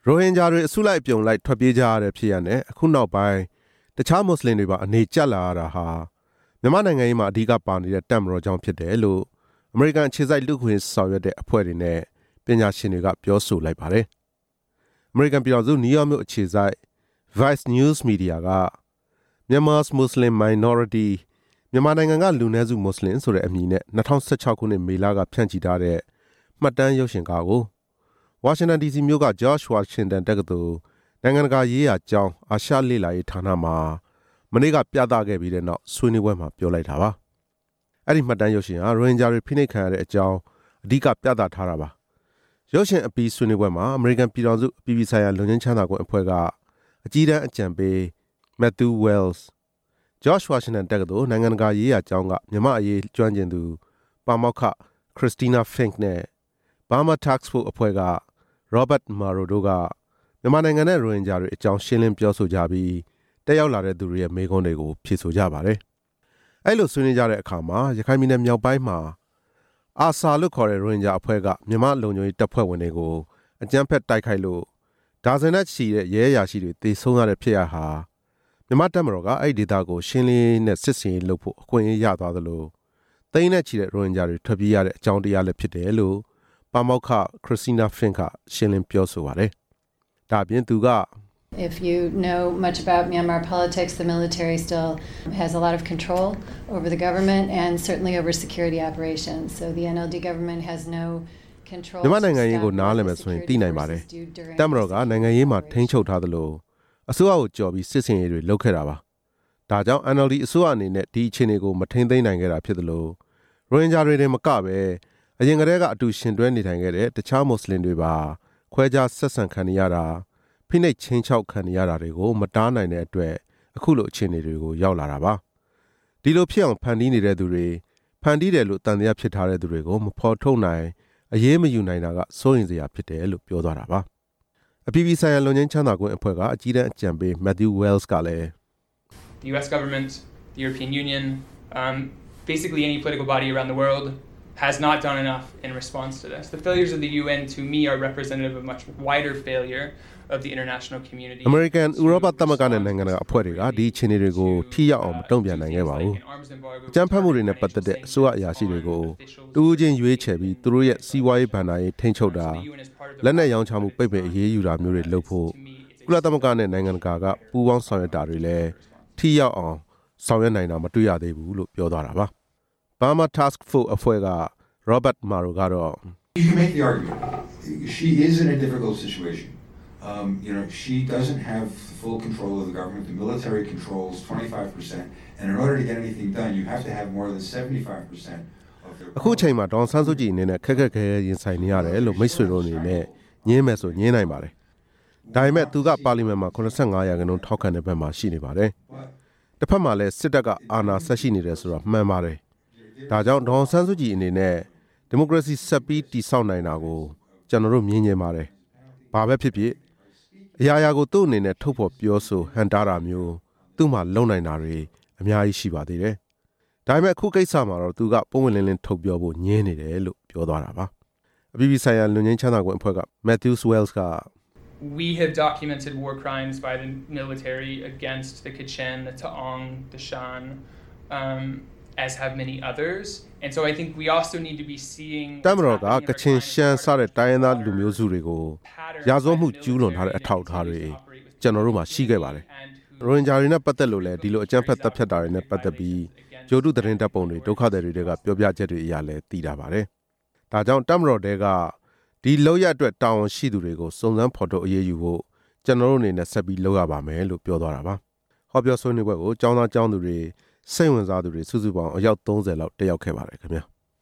ရိုဟင်ဂျာတွေအစုလိုက်ပြုံလိုက်ထွက်ပြေးကြရတဲ့ဖြစ်ရပ်နဲ့အခုနောက်ပိုင်းတခြားမွတ်စလင်တွေပါအနေကျပ်လာရတာဟာမြန်မာနိုင်ငံရေးမှာအဓိကပါနေတဲ့တပ်မတော်ကြောင့်ဖြစ်တယ်လို့အမေရိကန်အခြေစိုက်လူ့ခွင့်ဆောင်ရွက်တဲ့အဖွဲ့တွေနဲ့ပညာရှင်တွေကပြောဆိုလိုက်ပါတယ်။အမေရိကန်ပြည်ထောင်စုနယူးယောက်မြို့အခြေစိုက် Vice News Media က Myanmar's Muslim Minority မြန်မာနိုင်ငံကလူနည်းစုမွတ်စလင်ဆိုတဲ့အမည်နဲ့2016ခုနှစ်မေလကဖြန့်ချိထားတဲ့မှတ်တမ်းရုပ်ရှင်ကားကိုဝါရှင်တန် DC မြို့က George Washington တက္ကသိုလ်နိုင်ငံတကာရေးရာကျောင်းအာရှလေ့လာရေးဌာနမှာမနေ့ကပြသခဲ့ပြီးတဲ့နောက်ဆွေးနွေးပွဲမှာပြောလိုက်တာပါ။အဲ့ဒီမှတ်တမ်းရုပ်ရှင်ဟာရိုဟင်ဂျာတွေဖိနှိပ်ခံရတဲ့အကြောင်းအဓိကပြသထားတာပါ။ရုပ်ရှင်အပြီးဆွေးနွေးပွဲမှာအမေရိကန်ပြည်ထောင်စုအပြည်ပြည်ဆိုင်ရာလူငင်းချမ်းသာခွင့်အဖွဲ့ကအကြီးတန်းအကြံပေး Matthew Wells, George Washington တက္ကသိုလ်နိုင်ငံတကာရေးရာကျောင်းကမြန်မာအရေးကျွမ်းကျင်သူပါမောက္ခ Christina Fink နဲ့ Burma Task Force အဖွဲ့ကRobert Murrow တို့ကမြန်မာနိုင်ငံနဲ့ရိုဟင်ဂျာတွေအကြောင်းရှင်းလင်းပြောဆိုကြပြီးတက်ရောက်လာတဲ့သူတွေရဲ့မေးခွန်းတွေကိုဖြေဆိုကြပါတယ်။အဲ့လိုဆွေးနွေးကြတဲ့အခါမှာရခိုင်ပြည်နယ်မြောက်ပိုင်းမှာအာဆာလို့ခေါ်တဲ့ရိုဟင်ဂျာအဖွဲ့ကမြန်မာလုံခြုံရေးတပ်ဖွဲ့ဝင်တွေကိုအကြမ်းဖက်တိုက်ခိုက်လို့ဒါဇင်နဲ့ချီတဲ့ရဲအရာရှိတွေတေဆုံးရတဲ့ဖြစ်ရပ်ဟာမြန်မာတပ်မတော်ကအဲ့ဒီဒေသကိုရှင်းလင်းနဲ့စစ်စင်ရေးလုပ်ဖို့အခွင့်အရေးရသွားသလိုသိန်းနဲ့ချီတဲ့ရိုဟင်ဂျာတွေထွက်ပြေးရတဲ့အကြောင်းတရားလည်းဖြစ်တယ်လို့ပါမောက္ခ Christina Fink ကရှင်းလင်းပြောဆိုပါတယ်။ဒါပြင်သူက If you know much about Myanmar politics, the military still has a lot of control over the government and certainly over security operations. So the NLD government has no control. မြန်မာနိုင်ငံရေးကိုနားလည်မယ်ဆိုရင်သိနိုင်ပါတယ်။တပ်မတော်ကနိုင်ငံရေးမှာထိန်းချုပ်ထားသလိုအစိုးရကိုကြော်ပြီးစစ်စင်ရေးတွေလုပ်ခဲ့တာပါ။ဒါကြောင့် NLD အစိုးရအနေနဲ့ဒီအခြေအနေကိုမထိန်းသိမ်းနိုင်ခဲ့တာဖြစ်သလိုရိုဟင်ဂျာတွေတင်မကပဲအရင်ကတည်းကအတူရှင်တွဲနေထိုင်ခဲ့တဲ့တခြားမွတ်စလင်တွေပါခွဲခြားဆက်ဆံခံရတာဖိနှိပ်ချင်းချောက်ခံရတာတွေကိုမတားနိုင်တဲ့အတွက်အခုလိုအခြေအနေတွေကိုရောက်လာတာပါဒီလိုဖြစ်အောင်ဖန်တီးနေတဲ့သူတွေဖန်တီးတယ်လို့တန်တရားဖြစ်ထားတဲ့သူတွေကိုမဖော်ထုတ်နိုင်အရေးမယူနိုင်တာကစိုးရင်စရာဖြစ်တယ်လို့ပြောသွားတာပါအပြည်ပြည်ဆိုင်ရာလုံခြုံရေးချမ်းသာခွင့်အဖွဲ့ကအကြီးတန်းအကြံပေး Matthew Wells ကလည်း The US government, the European Union, basically any political body around the world has not done enough in response to this. The failures of the UN to me are representative of a much wider failure of the international community. American ဥရောပသမဂ္ဂနဲ့နိုင်ငံတကာအဖွဲ့တွေကဒီအခြေအနေတွေကိုထိရောက်အောင်မတုံ့ပြန်နိုင်ခဲ့ပါဘူး။ကြမ်းဖက်မှုတွေနဲ့ပတ်သက်တဲ့အစိုးရအရာရှိတွေကိုတူးချင်းရွေးချယ်ပြီးသူတို့ရဲ့စီးပွားရေးဘဏ္ဍာရေးထိန်းချုပ်တာလက်နက်ရောင်းချမှုပိတ်ပင်အရေးယူတာမျိုးတွေလုပ်ဖို့ကုလသမဂ္ဂနဲ့နိုင်ငံတကာကပူးပေါင်းဆောင်ရွက်တာတွေလည်းထိရောက်အောင်ဆောင်ရွက်နိုင်တာမတွေ့ရသေးဘူးလို့ပြောသွားတာပါ။ Burma Task Force အဖွဲ့က Robert Murrow ကတော့ You can make the argument. She is in a difficult situation. She doesn't have full control of the government. The military controls 25%, and in order to get anything done, you have to have more than 75% of their. အခုချိန်မှာဒေါန်ဆန်းစုကြည်အနေနဲ့ခက်ခက်ခဲရင်ဆိုင်နေရတယ်လို့မိတ်ဆွေတို့အနေနဲ့ညင်းမယ်ဆိုညင်းနိုင်ပါတယ်။ဒါပေမဲ့သူကပါလီမန်မှာ85%ထောက်ခံတဲ့ဘက်မှာရှိနေပါတယ်။တစ်ဖက်မှာလည်းစစ်တပ်ကအာဏာဆက်ရှိနေတယ်ဆိုတော့မှန်ပါတယ်။ဒါကြောင့်ဒေါန်ဆန်းစုကြည်အနေနဲ့ဒီမိုကရေစီဆက်ပြီးတည်ဆောက်နိုင်တာကိုကျွန်တော်တို့မြင်နေပါတယ်။ဘာပဲဖြစ်ဖြစ်အရာရာကိုသူ့အနေနဲ့ထုတ်ဖော်ပြောဆိုဟန်တားတာမျိုးသူ့မှာလုံနိုင်တာတွေအများကြီးရှိပါသေးတယ်။ဒါပေမဲ့အခုကိစ္စမှာတော့သူကပုံဝင်လင်းလင်းထုတ်ပြောဖို့ညင်းနေတယ်လို့ပြောသွားတာပါ။အပြည်ပြည်ဆိုင်ရာလူငင်းချမ်းသာခွင့်အဖွဲ့က Matthew Wells က We have documented war crimes by the military against the Kachin, the Taong, the Shan, as have many others. And so I think we also need to be seeing တမတော်ကကချင်ရှမ်းစတဲ့တိုင်းရင်းသားလူမျိုးစုတွေကိုရာဇဝတ်မှုကျူးလွန်ထားတဲ့အထောက်အထားတွေကျွန်တော်တို့မှာရှိခဲ့ပါတယ်။ရိုဟင်ဂျာတွေနဲ့ပတ်သက်လို့လည်းဒီလိုအကြမ်းဖက်တပ်ဖြတ်တာတွေနဲ့ပတ်သက်ပြီးဂျိုတုသတင်းတပ်ပုံတွေဒုက္ခသည်တွေကပြောပြချက်တွေအရာလည်းသိတာပါတယ်။ဒါကြောင့်တမတော်တွေကဒီလောက်ရအတွက်တာဝန်ရှိသူတွေကိုစုံစမ်းဖော်ထုတ်အရေးယူဖို့ကျွန်တော်တို့အနေနဲ့ဆက်ပြီးလုပ်ရပါမယ်လို့ပြောသွားတာပါ။ဟောပြောဆွေးနွေးပွဲကိုကျောင်းသားကျောင်းသူတွေစိတ်ဝင်စားသူတွေစုစုပေါင်းအယောက်30လောက်တက်ရောက်ခဲ့ပါတယ်ခင်ဗျာ။